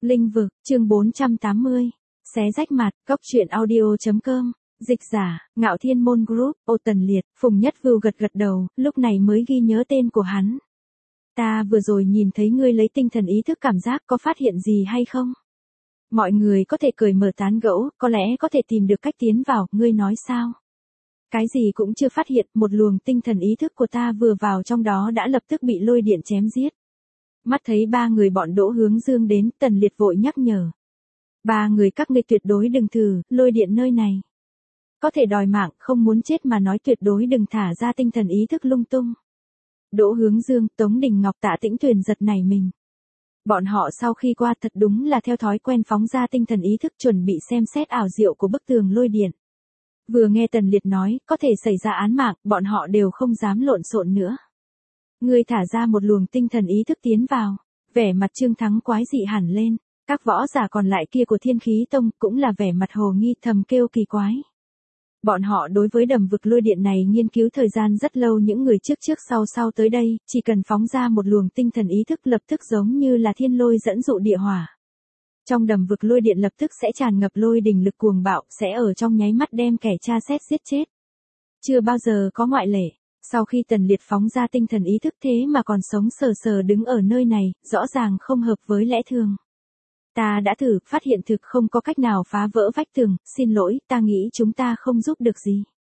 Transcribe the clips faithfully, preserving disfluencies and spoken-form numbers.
Linh vực, chương bốn trăm tám mươi. Xé rách mặt, cốc truyện audio.com. Dịch giả, Ngạo Thiên Môn Group, Ô Tần Liệt, Phùng Nhất Vưu gật gật đầu, lúc này mới ghi nhớ tên của hắn. Ta vừa rồi nhìn thấy ngươi lấy tinh thần ý thức cảm giác, có phát hiện gì hay không? Mọi người có thể cười mở tán gẫu, có lẽ có thể tìm được cách tiến vào, ngươi nói sao? Cái gì cũng chưa phát hiện, một luồng tinh thần ý thức của ta vừa vào trong đó đã lập tức bị lôi điện chém giết. Mắt thấy ba người bọn Đỗ Hướng Dương đến, Tần Liệt vội nhắc nhở. Ba người các ngươi tuyệt đối đừng thử, lôi điện nơi này. Có thể đòi mạng, không muốn chết mà nói tuyệt đối đừng thả ra tinh thần ý thức lung tung. Đỗ Hướng Dương, Tống Đình Ngọc, Tạ Tĩnh Tuyền giật nảy mình. Bọn họ sau khi qua thật đúng là theo thói quen phóng ra tinh thần ý thức chuẩn bị xem xét ảo diệu của bức tường lôi điện. Vừa nghe Tần Liệt nói, có thể xảy ra án mạng, bọn họ đều không dám lộn xộn nữa. Ngươi thả ra một luồng tinh thần ý thức tiến vào, vẻ mặt Trương Thắng quái dị hẳn lên, các võ giả còn lại kia của Thiên Khí Tông cũng là vẻ mặt hồ nghi thầm kêu kỳ quái. Bọn họ đối với đầm vực lôi điện này nghiên cứu thời gian rất lâu, những người trước trước sau sau tới đây, chỉ cần phóng ra một luồng tinh thần ý thức lập tức giống như là thiên lôi dẫn dụ địa hỏa. Trong đầm vực lôi điện lập tức sẽ tràn ngập lôi đình lực cuồng bạo, sẽ ở trong nháy mắt đem kẻ tra xét giết chết. Chưa bao giờ có ngoại lệ. Sau khi Tần Liệt phóng ra tinh thần ý thức thế mà còn sống sờ sờ đứng ở nơi này, rõ ràng không hợp với lẽ thường. Ta đã thử, phát hiện thực không có cách nào phá vỡ vách tường, xin lỗi, ta nghĩ chúng ta không giúp được gì.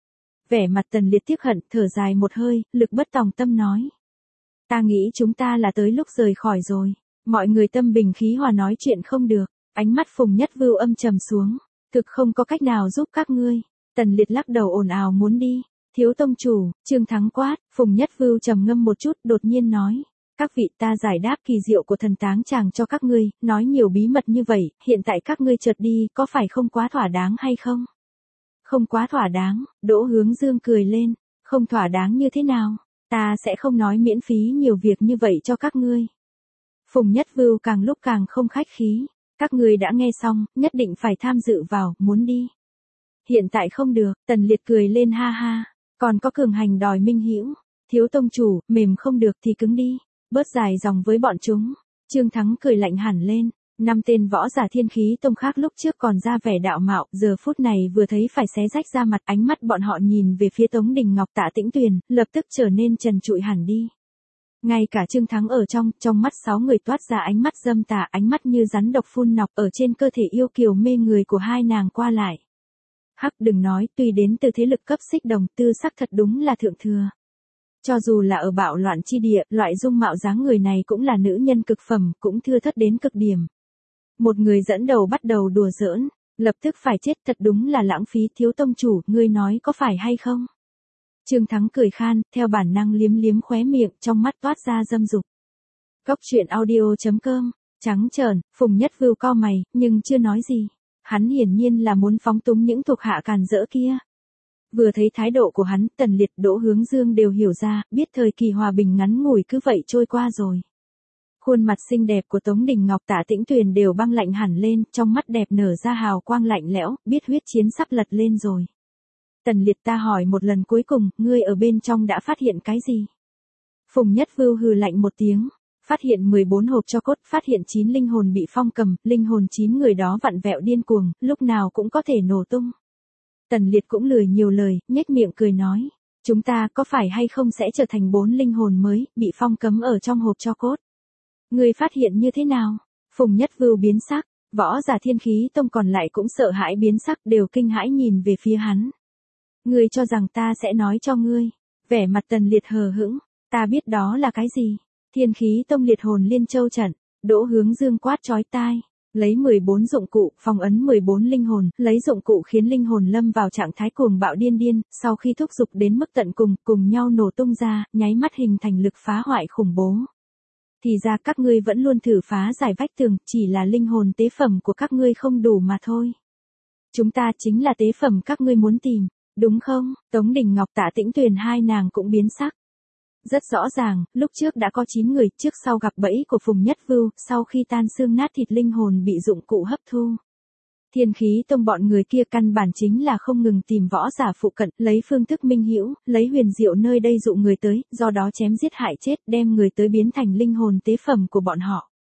Vẻ mặt Tần Liệt tiếc hận, thở dài một hơi, lực bất tòng tâm nói. Ta nghĩ chúng ta là tới lúc rời khỏi rồi. Mọi người tâm bình khí hòa nói chuyện không được, ánh mắt Phùng Nhất Vưu âm trầm xuống, thực không có cách nào giúp các ngươi. Tần Liệt lắc đầu ồn ào muốn đi. Thiếu tông chủ, Trương Thắng quát, Phùng Nhất Vưu trầm ngâm một chút, đột nhiên nói. Các vị, ta giải đáp kỳ diệu của thần táng chàng cho các ngươi, nói nhiều bí mật như vậy, hiện tại các ngươi chợt đi, có phải không quá thỏa đáng hay không? Không quá thỏa đáng, Đỗ Hướng Dương cười lên, không thỏa đáng như thế nào, ta sẽ không nói miễn phí nhiều việc như vậy cho các ngươi. Phùng Nhất Vưu càng lúc càng không khách khí, các ngươi đã nghe xong, nhất định phải tham dự vào, muốn đi. Hiện tại không được, Tần Liệt cười lên ha ha. Còn có cường hành đòi minh hữu, thiếu tông chủ, mềm không được thì cứng đi, bớt dài dòng với bọn chúng. Trương Thắng cười lạnh hẳn lên, năm tên võ giả Thiên Khí Tông khác lúc trước còn ra vẻ đạo mạo, giờ phút này vừa thấy phải xé rách ra mặt, ánh mắt bọn họ nhìn về phía Tống Đình Ngọc, Tạ Tĩnh Tuyền, lập tức trở nên trần trụi hẳn đi. Ngay cả Trương Thắng ở trong, trong mắt sáu người toát ra ánh mắt dâm tà, ánh mắt như rắn độc phun nọc ở trên cơ thể yêu kiều mê người của hai nàng qua lại. Hắc đừng nói, tuy đến từ thế lực cấp xích đồng, tư sắc thật đúng là thượng thừa. Cho dù là ở bạo loạn chi địa, loại dung mạo dáng người này cũng là nữ nhân cực phẩm, cũng thưa thớt đến cực điểm. Một người dẫn đầu bắt đầu đùa giỡn, lập tức phải chết, thật đúng là lãng phí. Thiếu tông chủ, ngươi nói có phải hay không? Trương Thắng cười khan, theo bản năng liếm liếm khóe miệng, trong mắt toát ra dâm dục. Cốc truyện audio.com, trắng trợn, Phùng Nhất Vưu cau mày, nhưng chưa nói gì. Hắn hiển nhiên là muốn phóng túng những thuộc hạ càn rỡ kia. Vừa thấy thái độ của hắn, Tần Liệt, Đỗ Hướng Dương đều hiểu ra, biết thời kỳ hòa bình ngắn ngủi cứ vậy trôi qua rồi. Khuôn mặt xinh đẹp của Tống Đình Ngọc, Tạ Tĩnh Tuyền đều băng lạnh hẳn lên, trong mắt đẹp nở ra hào quang lạnh lẽo, biết huyết chiến sắp lật lên rồi. Tần Liệt, ta hỏi một lần cuối cùng, ngươi ở bên trong đã phát hiện cái gì? Phùng Nhất Vưu hừ lạnh một tiếng. Phát hiện mười bốn hộp tro cốt, phát hiện chín linh hồn bị phong cầm, linh hồn chín người đó vặn vẹo điên cuồng, lúc nào cũng có thể nổ tung. Tần Liệt cũng lười nhiều lời, nhếch miệng cười nói, chúng ta có phải hay không sẽ trở thành bốn linh hồn mới, bị phong cấm ở trong hộp tro cốt. Người phát hiện như thế nào? Phùng Nhất Vưu biến sắc, võ giả Thiên Khí Tông còn lại cũng sợ hãi biến sắc, đều kinh hãi nhìn về phía hắn. Ngươi cho rằng ta sẽ nói cho ngươi? Vẻ mặt Tần Liệt hờ hững, ta biết đó là cái gì? Thiên Khí Tông liệt hồn liên châu trận, Đỗ Hướng Dương quát chói tai, lấy mười bốn dụng cụ, phong ấn mười bốn linh hồn, lấy dụng cụ khiến linh hồn lâm vào trạng thái cuồng bạo điên điên, sau khi thúc giục đến mức tận cùng, cùng nhau nổ tung ra, nháy mắt hình thành lực phá hoại khủng bố. Thì ra các ngươi vẫn luôn thử phá giải vách tường, chỉ là linh hồn tế phẩm của các ngươi không đủ mà thôi. Chúng ta chính là tế phẩm các ngươi muốn tìm, đúng không? Tống Đình Ngọc, Tạ Tĩnh Tuyền hai nàng cũng biến sắc. Rất rõ ràng, lúc trước đã có chín người, trước sau gặp bẫy của Phùng Nhất Vưu, sau khi tan xương nát thịt linh hồn bị dụng cụ hấp thu. Thiên Khí Tông bọn người kia căn bản chính là không ngừng tìm võ giả phụ cận, lấy phương thức minh hữu, lấy huyền diệu nơi đây dụ người tới, do đó chém giết hại chết, đem người tới biến thành linh hồn tế phẩm của bọn họ.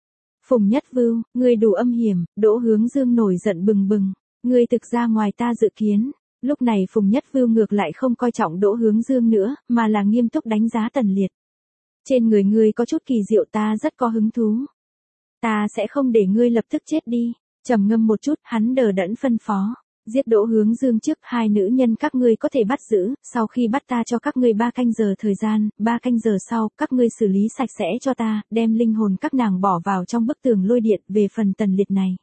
Phùng Nhất Vưu, ngươi đủ âm hiểm, Đỗ Hướng Dương nổi giận bừng bừng. Ngươi thực ra ngoài ta dự kiến. Lúc này Phùng Nhất Vưu ngược lại không coi trọng Đỗ Hướng Dương nữa, mà là nghiêm túc đánh giá Tần Liệt. Trên người ngươi có chút kỳ diệu ta rất có hứng thú. Ta sẽ không để ngươi lập tức chết đi. Trầm ngâm một chút, hắn đờ đẫn phân phó. Giết Đỗ Hướng Dương trước, hai nữ nhân các ngươi có thể bắt giữ, sau khi bắt ta cho các ngươi ba canh giờ thời gian, ba canh giờ sau, các ngươi xử lý sạch sẽ cho ta, đem linh hồn các nàng bỏ vào trong bức tường lôi điện, về phần Tần Liệt này.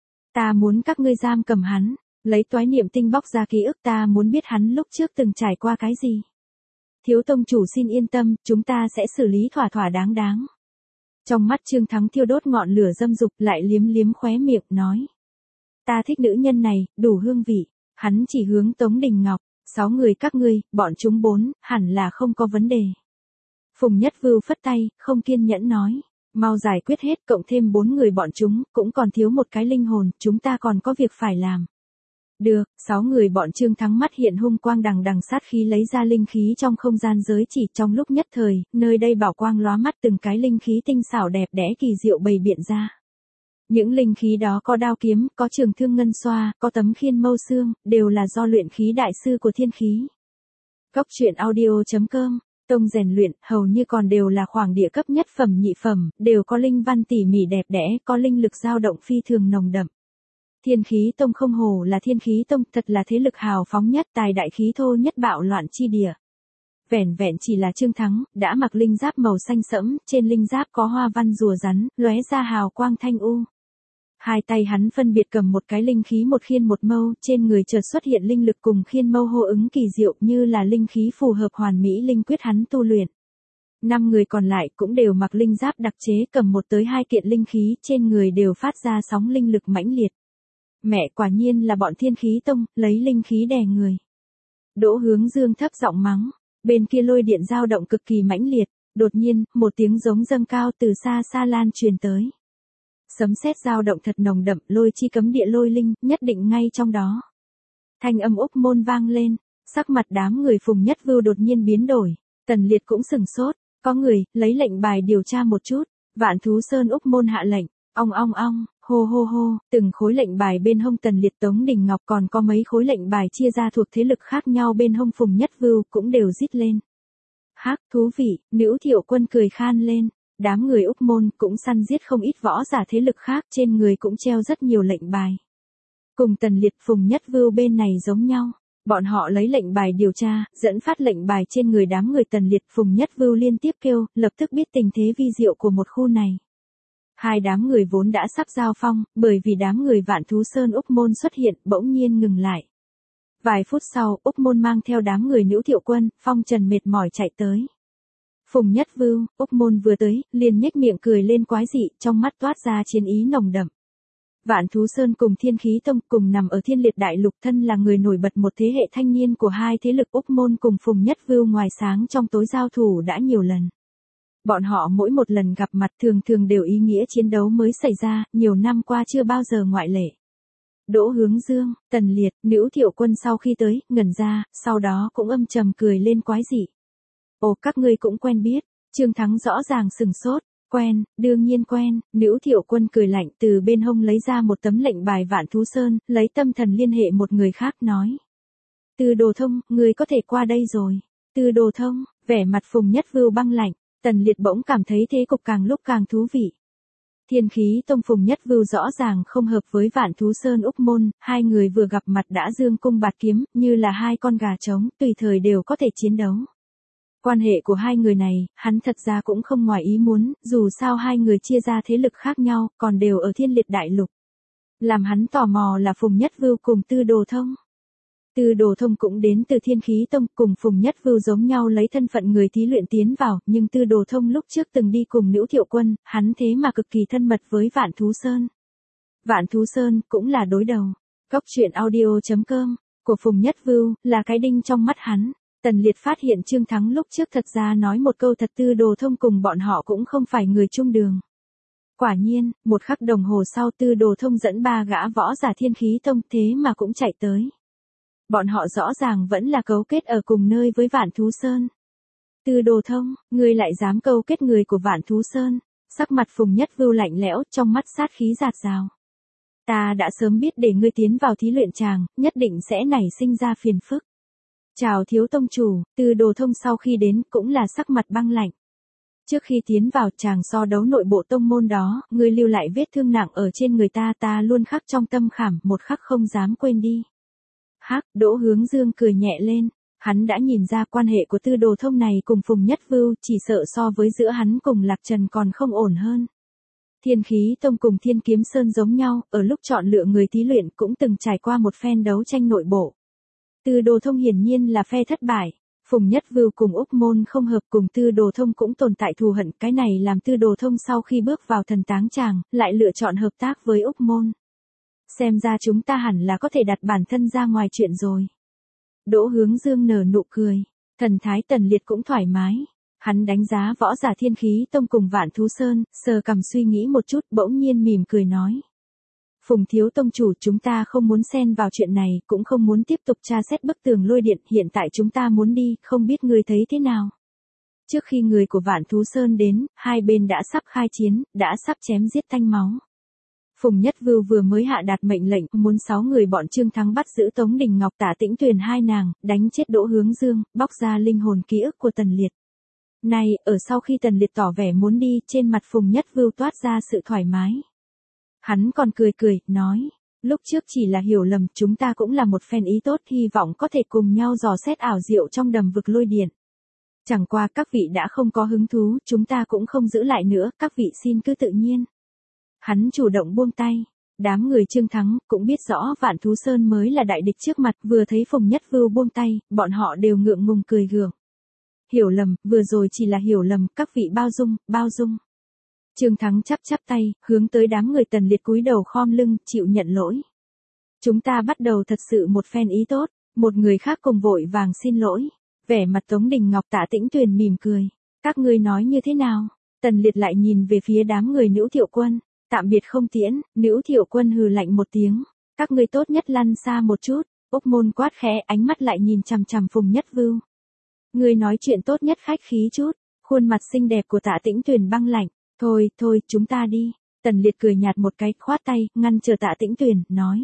Ta muốn các ngươi giam cầm hắn, lấy toái niệm tinh bóc ra ký ức, ta muốn biết hắn lúc trước từng trải qua cái gì. Thiếu tông chủ xin yên tâm, chúng ta sẽ xử lý thỏa thỏa đáng đáng. Trong mắt Trương Thắng thiêu đốt ngọn lửa dâm dục, lại liếm liếm khóe miệng, nói. Ta thích nữ nhân này, đủ hương vị. Hắn chỉ hướng Tống Đình Ngọc, sáu người các ngươi, bọn chúng bốn, hẳn là không có vấn đề. Phùng Nhất Vưu phất tay, không kiên nhẫn nói. Mau giải quyết hết, cộng thêm bốn người bọn chúng, cũng còn thiếu một cái linh hồn, chúng ta còn có việc phải làm. Được, sáu người bọn Trương Thắng mắt hiện hung quang đằng đằng sát khí lấy ra linh khí trong không gian giới chỉ, trong lúc nhất thời, nơi đây bảo quang lóa mắt, từng cái linh khí tinh xảo đẹp đẽ kỳ diệu bày biện ra. Những linh khí đó có đao kiếm, có trường thương ngân xoa, có tấm khiên mâu xương, đều là do luyện khí đại sư của thiên khí. Cốc truyện audio chấm com, tông rèn luyện, hầu như còn đều là khoảng địa cấp nhất phẩm nhị phẩm, đều có linh văn tỉ mỉ đẹp đẽ, có linh lực dao động phi thường nồng đậm. Thiên khí tông không hổ là thiên khí tông, thật là thế lực hào phóng nhất, tài đại khí thô nhất, bạo loạn chi địa. Vẻn vẹn chỉ là Trương Thắng, đã mặc linh giáp màu xanh sẫm, trên linh giáp có hoa văn rùa rắn, lóe ra hào quang thanh u. Hai tay hắn phân biệt cầm một cái linh khí một khiên một mâu, trên người chợt xuất hiện linh lực cùng khiên mâu hô ứng kỳ diệu, như là linh khí phù hợp hoàn mỹ linh quyết hắn tu luyện. Năm người còn lại cũng đều mặc linh giáp đặc chế, cầm một tới hai kiện linh khí, trên người đều phát ra sóng linh lực mãnh liệt. Mẹ, quả nhiên là bọn thiên khí tông, lấy linh khí đè người. Đỗ Hướng Dương thấp giọng mắng, bên kia lôi điện dao động cực kỳ mãnh liệt, đột nhiên, một tiếng giống dâng cao từ xa xa lan truyền tới. Sấm sét dao động thật nồng đậm, lôi chi cấm địa lôi linh, nhất định ngay trong đó. Thanh âm Úc Môn vang lên, sắc mặt đám người Phùng Nhất Vưu đột nhiên biến đổi, Tần Liệt cũng sừng sốt, có người, lấy lệnh bài điều tra một chút, Vạn Thú Sơn Úc Môn hạ lệnh, ong ong ong, hô hô hô, từng khối lệnh bài bên hông Tần Liệt Tống Đình Ngọc còn có mấy khối lệnh bài chia ra thuộc thế lực khác nhau bên hông Phùng Nhất Vưu cũng đều rít lên. Hắc, thú vị, Nữ Thiệu Quân cười khan lên. Đám người Úc Môn cũng săn giết không ít võ giả thế lực khác, trên người cũng treo rất nhiều lệnh bài. Cùng Tần Liệt Phùng Nhất Vưu bên này giống nhau, bọn họ lấy lệnh bài điều tra, dẫn phát lệnh bài trên người đám người Tần Liệt Phùng Nhất Vưu liên tiếp kêu, lập tức biết tình thế vi diệu của một khu này. Hai đám người vốn đã sắp giao phong, bởi vì đám người Vạn Thú Sơn Úc Môn xuất hiện, bỗng nhiên ngừng lại. Vài phút sau, Úc Môn mang theo đám người Nữ Thiệu Quân, phong trần mệt mỏi chạy tới. Phùng Nhất Vưu, Úc Môn vừa tới, liền nhếch miệng cười lên quái dị, trong mắt toát ra chiến ý nồng đậm. Vạn Thú Sơn cùng Thiên Khí Tông cùng nằm ở Thiên Liệt Đại Lục, thân là người nổi bật một thế hệ thanh niên của hai thế lực Úc Môn cùng Phùng Nhất Vưu ngoài sáng trong tối giao thủ đã nhiều lần. Bọn họ mỗi một lần gặp mặt thường thường đều ý nghĩa chiến đấu mới xảy ra, nhiều năm qua chưa bao giờ ngoại lệ. Đỗ Hướng Dương, Tần Liệt, Nữ Thiệu Quân sau khi tới, ngẩn ra, sau đó cũng âm trầm cười lên quái dị. Ồ, các ngươi cũng quen biết. Trương Thắng rõ ràng sừng sốt. Quen, đương nhiên quen. Nữ Thiệu Quân cười lạnh, từ bên hông lấy ra một tấm lệnh bài Vạn Thú Sơn, lấy tâm thần liên hệ một người khác nói. Từ Đồ Thông, người có thể qua đây rồi. Từ Đồ Thông, vẻ mặt Phùng Nhất Vưu băng lạnh, Tần Liệt bỗng cảm thấy thế cục càng lúc càng thú vị. Thiên Khí Tông Phùng Nhất Vưu rõ ràng không hợp với Vạn Thú Sơn Úc Môn, hai người vừa gặp mặt đã dương cung bạt kiếm, như là hai con gà trống, tùy thời đều có thể chiến đấu. Quan hệ của hai người này, hắn thật ra cũng không ngoài ý muốn, dù sao hai người chia ra thế lực khác nhau, còn đều ở Thiên Liệt Đại Lục. Làm hắn tò mò là Phùng Nhất Vưu cùng Tư Đồ Thông. Tư Đồ Thông cũng đến từ Thiên Khí Tông, cùng Phùng Nhất Vưu giống nhau lấy thân phận người thí luyện tiến vào, nhưng Tư Đồ Thông lúc trước từng đi cùng Nữ Thiệu Quân, hắn thế mà cực kỳ thân mật với Vạn Thú Sơn. Vạn Thú Sơn cũng là đối đầu. Cốc truyện audio chấm com của Phùng Nhất Vưu là cái đinh trong mắt hắn. Tần Liệt phát hiện Trương Thắng lúc trước thật ra nói một câu thật, Tư Đồ Thông cùng bọn họ cũng không phải người chung đường. Quả nhiên, một khắc đồng hồ sau Tư Đồ Thông dẫn ba gã võ giả Thiên Khí Tông thế mà cũng chạy tới. Bọn họ rõ ràng vẫn là cấu kết ở cùng nơi với Vạn Thú Sơn. Tư Đồ Thông, ngươi lại dám câu kết người của Vạn Thú Sơn. Sắc mặt Phùng Nhất Vưu lạnh lẽo, trong mắt sát khí rạt rào. Ta đã sớm biết để ngươi tiến vào thí luyện tràng, nhất định sẽ nảy sinh ra phiền phức. Chào thiếu tông chủ, Tư Đồ Thông sau khi đến cũng là sắc mặt băng lạnh. Trước khi tiến vào tràng so đấu nội bộ tông môn đó, ngươi lưu lại vết thương nặng ở trên người ta ta luôn khắc trong tâm khảm, một khắc không dám quên đi. Hắc, Đỗ Hướng Dương cười nhẹ lên. Hắn đã nhìn ra quan hệ của Tư Đồ Thông này cùng Phùng Nhất Vưu, chỉ sợ so với giữa hắn cùng Lạc Trần còn không ổn hơn. Thiên Khí Tông cùng Thiên Kiếm Sơn giống nhau, ở lúc chọn lựa người thí luyện cũng từng trải qua một phen đấu tranh nội bộ. Tư Đồ Thông hiển nhiên là phe thất bại, Phùng Nhất Vưu cùng Úc Môn không hợp, cùng Tư Đồ Thông cũng tồn tại thù hận, cái này làm Tư Đồ Thông sau khi bước vào thần táng tràng, lại lựa chọn hợp tác với Úc Môn. Xem ra chúng ta hẳn là có thể đặt bản thân ra ngoài chuyện rồi. Đỗ Hướng Dương nở nụ cười, thần thái Tần Liệt cũng thoải mái. Hắn đánh giá võ giả Thiên Khí Tông cùng Vạn Thú Sơn, sờ cằm suy nghĩ một chút, bỗng nhiên mỉm cười nói. Phùng thiếu tông chủ, chúng ta không muốn xen vào chuyện này, cũng không muốn tiếp tục tra xét bức tường lôi điện, hiện tại chúng ta muốn đi, không biết ngươi thấy thế nào. Trước khi người của Vạn Thú Sơn đến, hai bên đã sắp khai chiến, đã sắp chém giết tanh máu. Phùng Nhất Vưu vừa mới hạ đạt mệnh lệnh, muốn sáu người bọn Trương Thắng bắt giữ Tống Đình Ngọc, Tạ Tĩnh Tuyền hai nàng, đánh chết Đỗ Hướng Dương, bóc ra linh hồn ký ức của Tần Liệt. Này, ở sau khi Tần Liệt tỏ vẻ muốn đi, trên mặt Phùng Nhất Vưu toát ra sự thoải mái. Hắn còn cười cười, nói, lúc trước chỉ là hiểu lầm, chúng ta cũng là một phen ý tốt, hy vọng có thể cùng nhau dò xét ảo diệu trong đầm vực lôi điện. Chẳng qua các vị đã không có hứng thú, chúng ta cũng không giữ lại nữa, các vị xin cứ tự nhiên. Hắn chủ động buông tay. Đám người Trương Thắng cũng biết rõ Vạn Thú Sơn mới là đại địch trước mặt, vừa thấy Phùng Nhất Vưu buông tay, bọn họ đều ngượng ngùng cười gượng. Hiểu lầm, vừa rồi chỉ là hiểu lầm, các vị bao dung, bao dung. Trương Thắng chắp chắp tay, hướng tới đám người Tần Liệt cúi đầu khom lưng, chịu nhận lỗi. Chúng ta bắt đầu thật sự một phen ý tốt, một người khác cùng vội vàng xin lỗi. Vẻ mặt Tống Đình Ngọc, Tạ Tĩnh Tuyền mỉm cười. Các ngươi nói như thế nào? Tần Liệt lại nhìn về phía đám người Nữ Thiệu Quân. Tạm biệt không tiễn, Nữ Thiệu Quân hừ lạnh một tiếng. Các ngươi tốt nhất lăn xa một chút. Úc Môn quát khẽ, ánh mắt lại nhìn chằm chằm Phùng Nhất Vưu. Ngươi nói chuyện tốt nhất khách khí chút. Khuôn mặt xinh đẹp của Tạ Tĩnh Tuyền băng lạnh. Thôi, thôi, chúng ta đi. Tần Liệt cười nhạt một cái, khoát tay, ngăn chờ Tạ Tĩnh Tuyền, nói.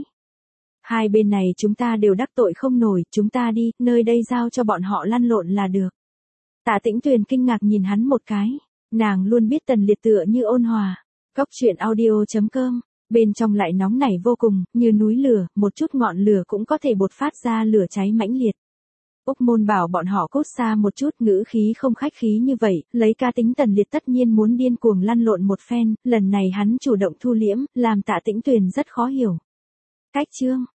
Hai bên này chúng ta đều đắc tội không nổi, chúng ta đi, nơi đây giao cho bọn họ lăn lộn là được. Tạ Tĩnh Tuyền kinh ngạc nhìn hắn một cái. Nàng luôn biết Tần Liệt tựa như ôn hòa. Góc truyện audio chấm com, bên trong lại nóng nảy vô cùng, như núi lửa, một chút ngọn lửa cũng có thể bột phát ra lửa cháy mãnh liệt. Úc Môn bảo bọn họ cút xa một chút, ngữ khí không khách khí như vậy, lấy ca tính Tần Liệt tất nhiên muốn điên cuồng lăn lộn một phen, lần này hắn chủ động thu liễm, làm Tạ Tĩnh Tuyền rất khó hiểu. Cách chương